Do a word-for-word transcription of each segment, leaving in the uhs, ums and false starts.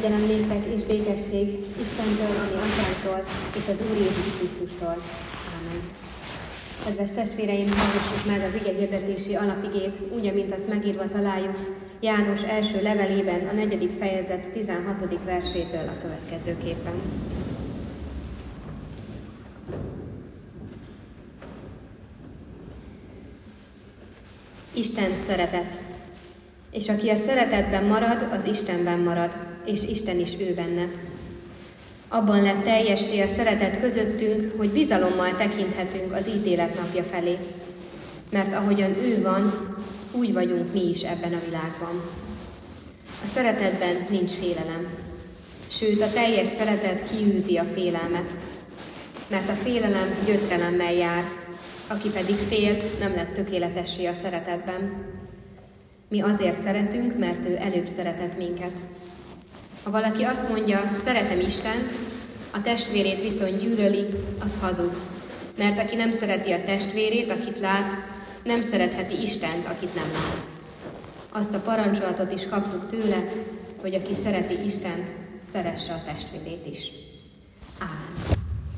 legyen a néktek és békesség Istentől, ami Atyánktól és az Úr Jézus Krisztustól. Ámen. Kedves testvéreim, hallgassuk meg az ige hirdetési alapigét, úgy, amint azt megírva találjuk János első levelében, a negyedik fejezet tizenhatodik versétől a következőképpen. Isten szeretet, és aki a szeretetben marad, az Istenben marad, és Isten is ő benne. Abban lett teljessé a szeretet közöttünk, hogy bizalommal tekinthetünk az ítélet napja felé. Mert ahogyan ő van, úgy vagyunk mi is ebben a világban. A szeretetben nincs félelem. Sőt, a teljes szeretet kiűzi a félelmet. Mert a félelem gyötrelemmel jár, aki pedig fél, nem lett tökéletessé a szeretetben. Mi azért szeretünk, mert ő előbb szeretett minket. Ha valaki azt mondja, szeretem Istent, a testvérét viszont gyűlöli, az hazug. Mert aki nem szereti a testvérét, akit lát, nem szeretheti Istent, akit nem lát. Azt a parancsolatot is kaptuk tőle, hogy aki szereti Istent, szeresse a testvérét is. Ámen.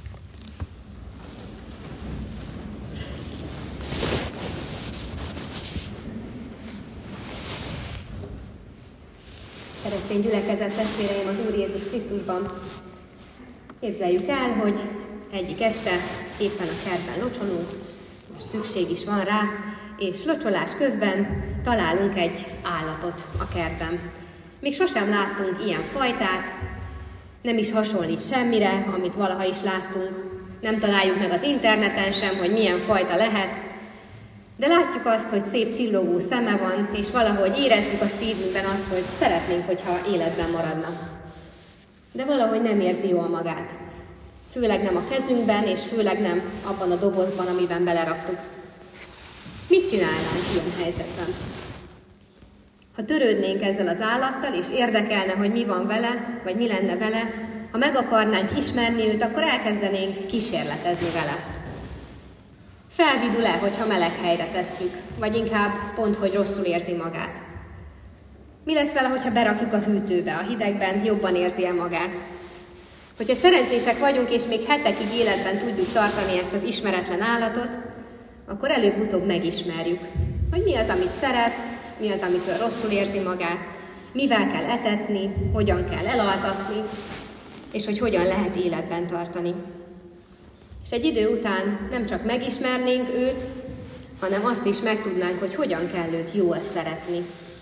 Keresztény gyülekezet testvéreim az Úr Jézus Krisztusban. Képzeljük el, hogy egyik este éppen a kertben locsolunk, most szükség is van rá, és locsolás közben találunk egy állatot a kertben. Még sosem láttunk ilyen fajtát, nem is hasonlít semmire, amit valaha is láttunk. Nem találjuk meg az interneten sem, hogy milyen fajta lehet, de látjuk azt, hogy szép csillogó szeme van, és valahogy érezzük a szívünkben azt, hogy szeretnénk, hogyha életben maradna. De valahogy nem érzi jól magát. Főleg nem a kezünkben, és főleg nem abban a dobozban, amiben beleraktuk. Mit csinálnánk ilyen helyzetben? Ha törődnénk ezzel az állattal, és érdekelne, hogy mi van vele, vagy mi lenne vele, ha meg akarnánk ismerni őt, akkor elkezdenénk kísérletezni vele. Felvidul-e, hogyha meleg helyre tesszük, vagy inkább pont, hogy rosszul érzi magát? Mi lesz vele, hogyha berakjuk a hűtőbe, a hidegben jobban érzi el magát? Hogyha szerencsések vagyunk, és még hetekig életben tudjuk tartani ezt az ismeretlen állatot, akkor előbb-utóbb megismerjük, hogy mi az, amit szeret, mi az, amitől rosszul érzi magát, mivel kell etetni, hogyan kell elaltatni, és hogy hogyan lehet életben tartani. És egy idő után nem csak megismernénk őt, hanem azt is megtudnánk, hogy hogyan kell őt jól szeretni.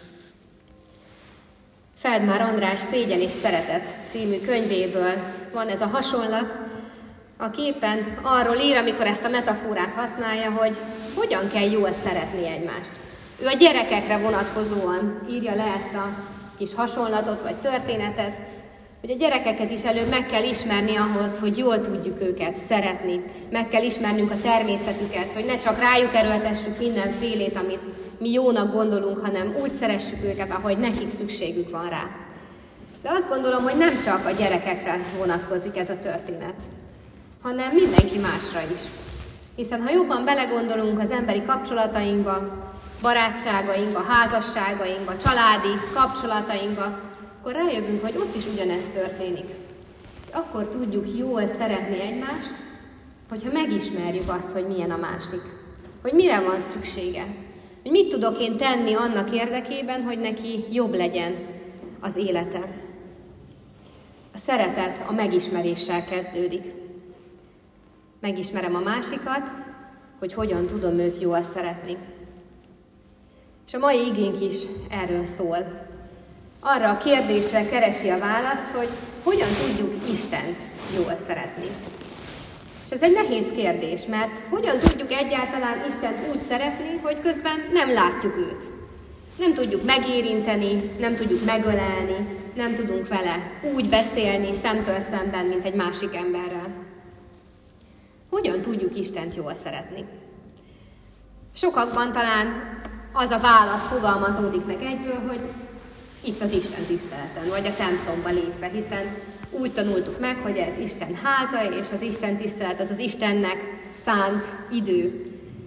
Feldmár András Szégyen és szeretet című könyvéből van ez a hasonlat, aki éppen arról ír, amikor ezt a metaforát használja, hogy hogyan kell jól szeretni egymást. Ő a gyerekekre vonatkozóan írja le ezt a kis hasonlatot vagy történetet, hogy a gyerekeket is előbb meg kell ismerni ahhoz, hogy jól tudjuk őket szeretni. Meg kell ismernünk a természetüket, hogy ne csak rájuk erőltessük mindenfélét, amit mi jónak gondolunk, hanem úgy szeressük őket, ahogy nekik szükségük van rá. De azt gondolom, hogy nem csak a gyerekekre vonatkozik ez a történet, hanem mindenki másra is. Hiszen ha jobban belegondolunk az emberi kapcsolatainkba, barátságainkba, házasságainkba, családi kapcsolatainkba, akkor rájövünk, hogy ott is ugyanezt történik. Akkor tudjuk jól szeretni egymást, hogyha megismerjük azt, hogy milyen a másik. Hogy mire van szüksége. Hogy mit tudok én tenni annak érdekében, hogy neki jobb legyen az élete. A szeretet a megismeréssel kezdődik. Megismerem a másikat, hogy hogyan tudom őt jól szeretni. És a mai igénk is erről szól. Arra a kérdésre keresi a választ, hogy hogyan tudjuk Istent jól szeretni. És ez egy nehéz kérdés, mert hogyan tudjuk egyáltalán Istent úgy szeretni, hogy közben nem látjuk őt. Nem tudjuk megérinteni, nem tudjuk megölelni, nem tudunk vele úgy beszélni szemtől szemben, mint egy másik emberrel. Hogyan tudjuk Istent jól szeretni? Sokakban talán az a válasz fogalmazódik meg egyből, hogy itt az Isten tiszteleten, vagy a templomba lépve, hiszen úgy tanultuk meg, hogy ez Isten háza, és az Isten tisztelet az az Istennek szánt idő.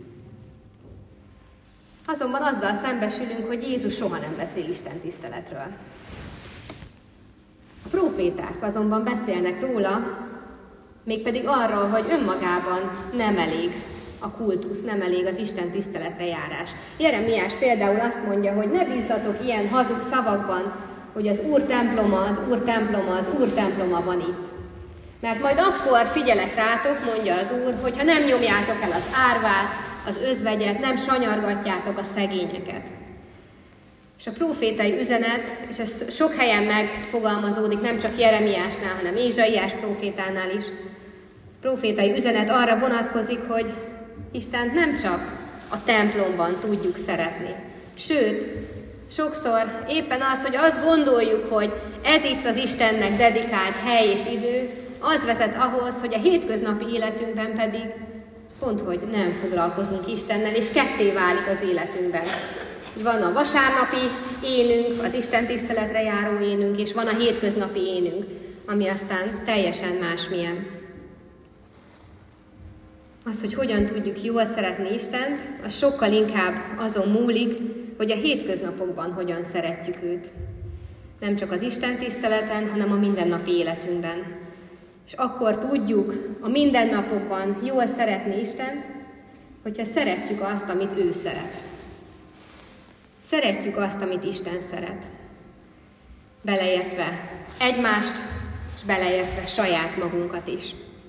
Azonban azzal szembesülünk, hogy Jézus soha nem beszél Isten tiszteletről. A próféták azonban beszélnek róla, mégpedig arról, hogy önmagában nem elég a kultusz, nem elég az Isten tiszteletre járás. Jeremiás például azt mondja, hogy ne bízzatok ilyen hazug szavakban, hogy az Úr temploma, az Úr temploma, az Úr temploma van itt. Mert majd akkor figyelek rátok, mondja az Úr, hogyha nem nyomjátok el az árvát, az özvegyet, nem sanyargatjátok a szegényeket. És a prófétai üzenet, és ez sok helyen megfogalmazódik, nem csak Jeremiásnál, hanem Ézsaiás prófétánál is. A prófétai üzenet arra vonatkozik, hogy Istent nem csak a templomban tudjuk szeretni. Sőt, sokszor éppen az, hogy azt gondoljuk, hogy ez itt az Istennek dedikált hely és idő, az vezet ahhoz, hogy a hétköznapi életünkben pedig pont, hogy nem foglalkozunk Istennel, és ketté válik az életünkben. Van a vasárnapi énünk, az Isten tiszteletre járó énünk, és van a hétköznapi énünk, ami aztán teljesen másmilyen. Az, hogy hogyan tudjuk jól szeretni Istent, az sokkal inkább azon múlik, hogy a hétköznapokban hogyan szeretjük őt. Nem csak az Isten tiszteleten, hanem a mindennapi életünkben. És akkor tudjuk a mindennapokban jól szeretni Istent, hogyha szeretjük azt, amit ő szeret. Szeretjük azt, amit Isten szeret. Beleértve egymást, és beleértve saját magunkat is.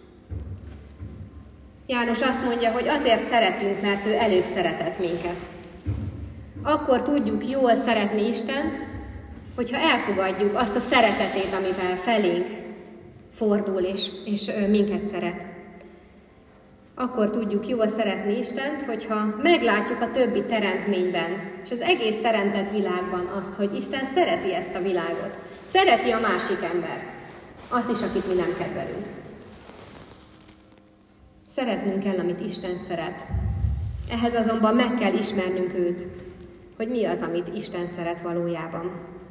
János azt mondja, hogy azért szeretünk, mert ő előbb szeretett minket. Akkor tudjuk jól szeretni Istent, hogyha elfogadjuk azt a szeretetét, amivel felénk fordul és, és minket szeret. Akkor tudjuk jól szeretni Istent, hogyha meglátjuk a többi teremtményben, és az egész teremtett világban azt, hogy Isten szereti ezt a világot. Szereti a másik embert, azt is, akit mi nem kedvelünk. Szeretnünk kell, amit Isten szeret. Ehhez azonban meg kell ismernünk őt, hogy mi az, amit Isten szeret valójában.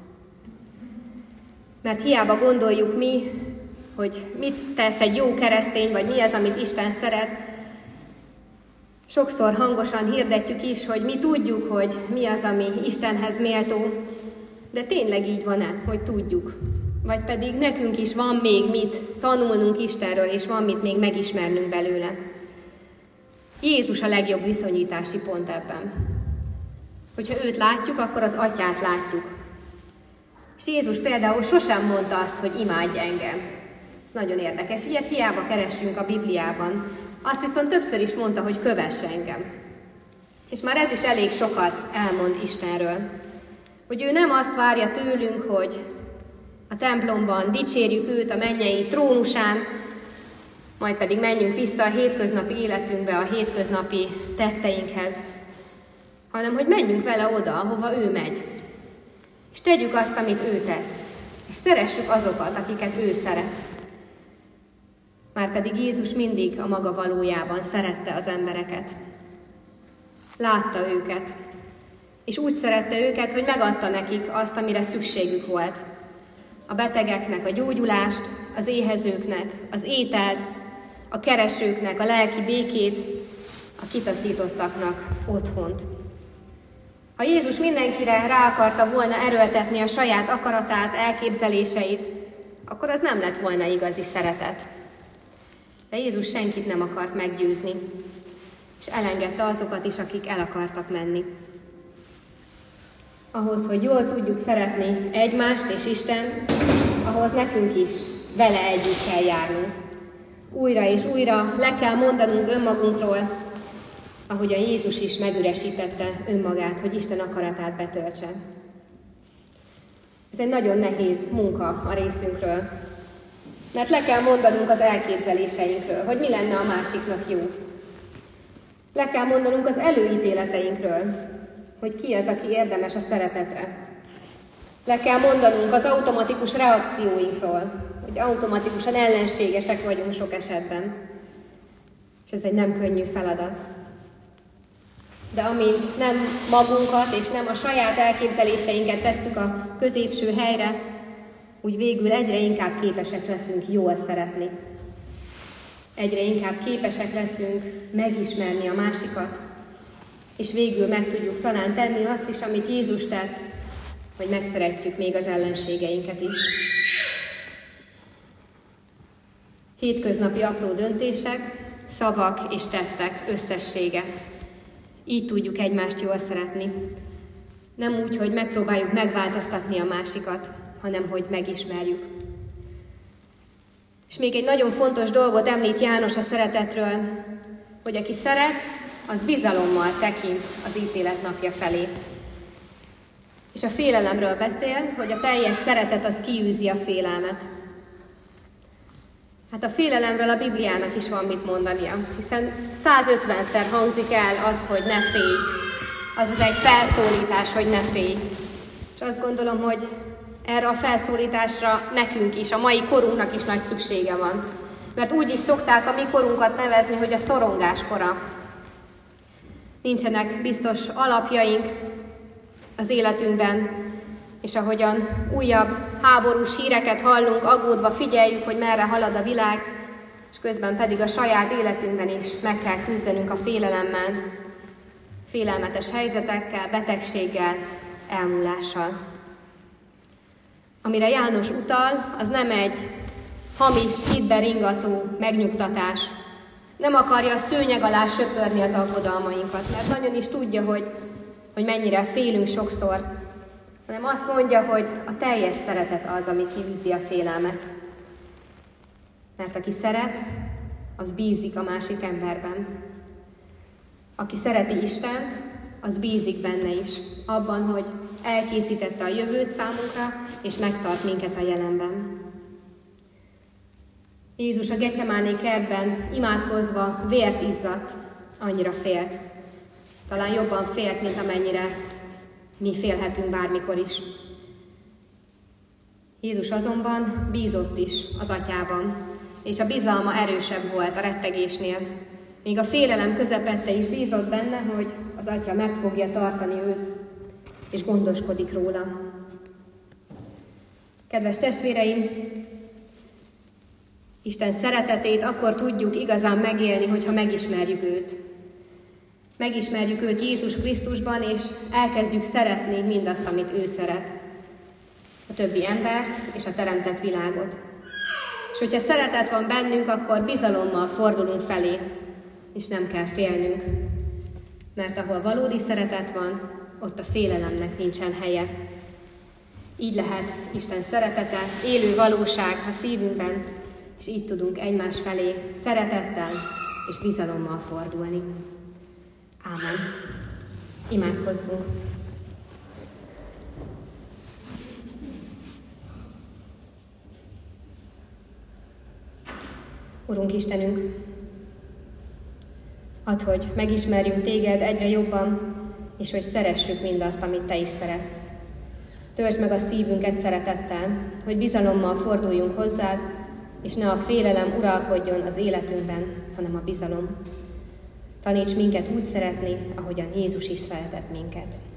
Mert hiába gondoljuk mi, hogy mit tesz egy jó keresztény, vagy mi az, amit Isten szeret, sokszor hangosan hirdetjük is, hogy mi tudjuk, hogy mi az, ami Istenhez méltó, de tényleg így van-e, hogy tudjuk? Vagy pedig nekünk is van még mit tanulnunk Istenről, és van mit még megismernünk belőle. Jézus a legjobb viszonyítási pont ebben. Hogyha őt látjuk, akkor az Atyát látjuk. És Jézus például sosem mondta azt, hogy imádj engem. Ez nagyon érdekes. Ilyet hiába keressünk a Bibliában. Azt viszont többször is mondta, hogy kövess engem. És már ez is elég sokat elmond Istenről. Hogy ő nem azt várja tőlünk, hogy a templomban dicsérjük őt a mennyei trónusán, majd pedig menjünk vissza a hétköznapi életünkbe, a hétköznapi tetteinkhez, hanem hogy menjünk vele oda, ahova ő megy. És tegyük azt, amit ő tesz. És szeressük azokat, akiket ő szeret. Márpedig Jézus mindig a maga valójában szerette az embereket. Látta őket. És úgy szerette őket, hogy megadta nekik azt, amire szükségük volt. A betegeknek a gyógyulást, az éhezőknek az ételt, a keresőknek a lelki békét, a kitaszítottaknak otthont. Ha Jézus mindenkire rá akarta volna erőltetni a saját akaratát, elképzeléseit, akkor az nem lett volna igazi szeretet. De Jézus senkit nem akart meggyőzni, és elengedte azokat is, akik el akartak menni. Ahhoz, hogy jól tudjuk szeretni egymást és Istent, ahhoz nekünk is vele együtt kell járnunk. Újra és újra le kell mondanunk önmagunkról, ahogy a Jézus is megüresítette önmagát, hogy Isten akaratát betöltse. Ez egy nagyon nehéz munka a részünkről, mert le kell mondanunk az elképzeléseinkről, hogy mi lenne a másiknak jó. Le kell mondanunk az előítéleteinkről, hogy ki az, aki érdemes a szeretetre. Le kell mondanunk az automatikus reakcióinkról, hogy automatikusan ellenségesek vagyunk sok esetben. És ez egy nem könnyű feladat. De amint nem magunkat és nem a saját elképzeléseinket tesszük a középső helyre, úgy végül egyre inkább képesek leszünk jól szeretni. Egyre inkább képesek leszünk megismerni a másikat, és végül meg tudjuk talán tenni azt is, amit Jézus tett, hogy megszeretjük még az ellenségeinket is. Hétköznapi apró döntések, szavak és tettek összessége. Így tudjuk egymást jól szeretni. Nem úgy, hogy megpróbáljuk megváltoztatni a másikat, hanem hogy megismerjük. És még egy nagyon fontos dolgot említ János a szeretetről, hogy aki szeret, az bizalommal tekint az ítélet napja felé. És a félelemről beszél, hogy a teljes szeretet az kiűzi a félelmet. Hát a félelemről a Bibliának is van mit mondania, hiszen százötvenszer hangzik el az, hogy ne félj. Az az egy felszólítás, hogy ne félj. És azt gondolom, hogy erre a felszólításra nekünk is, a mai korunknak is nagy szüksége van. Mert úgy is szokták a mi korunkat nevezni, hogy a szorongáskora. Nincsenek biztos alapjaink az életünkben, és ahogyan újabb háborús híreket hallunk, aggódva figyeljük, hogy merre halad a világ, és közben pedig a saját életünkben is meg kell küzdenünk a félelemmel, félelmetes helyzetekkel, betegséggel, elmúlással. Amire János utal, az nem egy hamis, hitbe ringató megnyugtatás. Nem akarja a szőnyeg alá söpörni az aggodalmainkat, mert nagyon is tudja, hogy, hogy mennyire félünk sokszor, hanem azt mondja, hogy a teljes szeretet az, ami kiűzi a félelmet. Mert aki szeret, az bízik a másik emberben. Aki szereti Istent, az bízik benne is, abban, hogy elkészítette a jövőt számunkra, és megtart minket a jelenben. Jézus a Gecsemáné kertben imádkozva vért izzadt, annyira félt. Talán jobban félt, mint amennyire mi félhetünk bármikor is. Jézus azonban bízott is az Atyában, és a bizalma erősebb volt a rettegésnél. Még a félelem közepette is bízott benne, hogy az Atya meg fogja tartani őt, és gondoskodik róla. Kedves testvéreim, Isten szeretetét akkor tudjuk igazán megélni, hogyha megismerjük őt. Megismerjük őt Jézus Krisztusban, és elkezdjük szeretni mindazt, amit ő szeret. A többi ember és a teremtett világot. És hogyha szeretet van bennünk, akkor bizalommal fordulunk felé, és nem kell félnünk. Mert ahol valódi szeretet van, ott a félelemnek nincsen helye. Így lehet Isten szeretete, élő valóság a szívünkben, és így tudunk egymás felé szeretettel és bizalommal fordulni. Ámen. Imádkozzunk. Urunk Istenünk, add, hogy megismerjünk téged egyre jobban, és hogy szeressük mindazt, amit te is szeretsz. Törtsd meg a szívünket szeretettel, hogy bizalommal forduljunk hozzád, és ne a félelem uralkodjon az életünkben, hanem a bizalom. Taníts minket úgy szeretni, ahogyan Jézus is szeretett minket.